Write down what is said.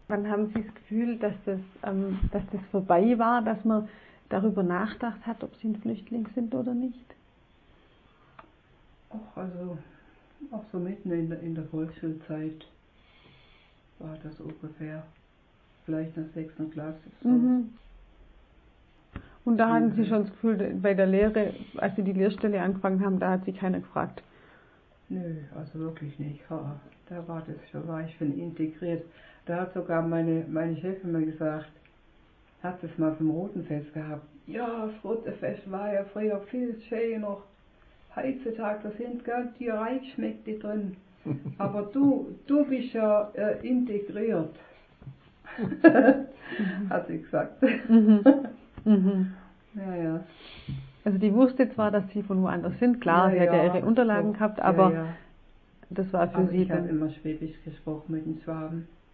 Wann haben Sie das Gefühl, dass das vorbei war, dass man darüber nachgedacht hat, ob Sie ein Flüchtling sind oder nicht? Also auch so mitten in der Volksschulzeit war das ungefähr, vielleicht in der 6. Klasse. So. Mhm. Und da hatten Sie schon das Gefühl, bei der Lehre, als Sie die Lehrstelle angefangen haben, da hat Sie keiner gefragt? Nö, also wirklich nicht. Da war ich schon integriert. Da hat sogar meine Chefin mal gesagt, hat es mal vom Rotenfest gehabt. Ja, das Rotenfest war ja früher viel schöner. Heutzutage, da sind ganz die Reichschmeckte drin. Aber du bist ja integriert, hat sie gesagt. Mhm. Mhm. Ja. Also die wusste zwar, dass Sie von woanders sind, klar, sie hat ja Ihre Unterlagen gehabt, aber das war für Aber Sie ich habe dann... immer Schwäbisch gesprochen mit den Schwaben.